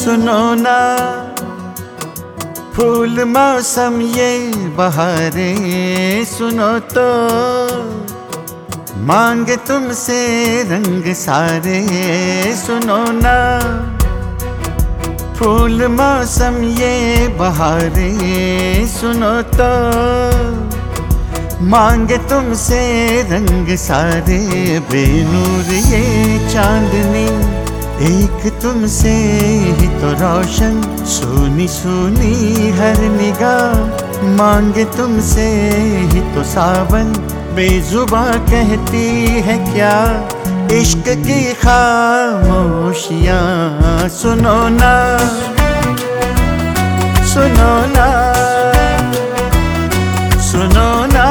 सुनो ना, फूल मौसम ये बहारे सुनो तो, मांगे तुमसे रंग सारे सुनो ना। फूल मौसम ये बहारे सुनो तो, मांगे तुमसे रंग सारे। बेनूर ये चांदनी एक तुमसे ही तो रोशन, सोनी सोनी हर निगाह मांगे तुमसे ही तो सावन। बेजुबां कहती है क्या इश्क की खामोशियाँ, सुनो ना सुनो ना सुनो ना।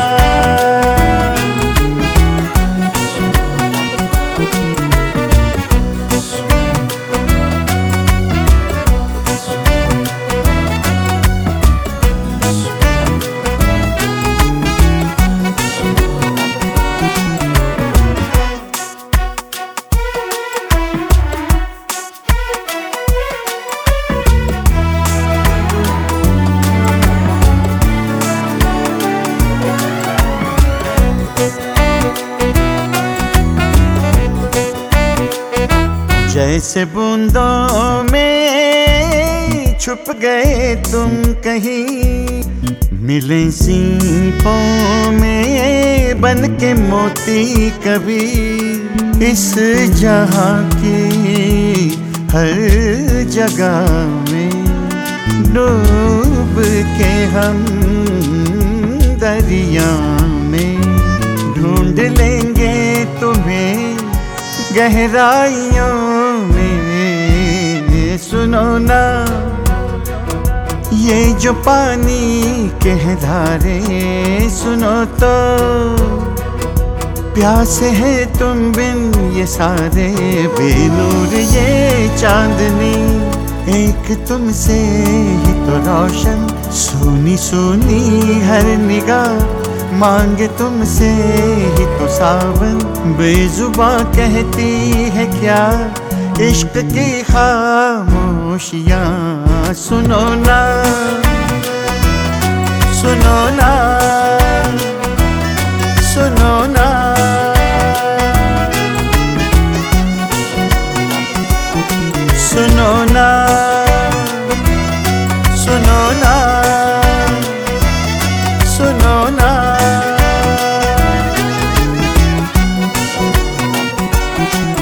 जैसे बूंदों में छुप गए तुम कहीं, मिले सीपों में बन के मोती कभी। इस जहां की हर जगह में डूब के हम दरिया में ढूंढ लेंगे तुम्हें गहराइयों में। सुनो ना, ये जो पानी के धारे सुनो तो, प्यासे है तुम बिन ये सारे। बेनूर ये चांदनी एक तुमसे ही तो रोशन, सोनी सोनी हर निगाह मांगे तुमसे ही तो सावन। बेजुबां कहती है क्या इश्क की खामोशियाँ, सुनो ना सुनो ना सुनो ना। सुनो ना सुनो ना सुनो ना।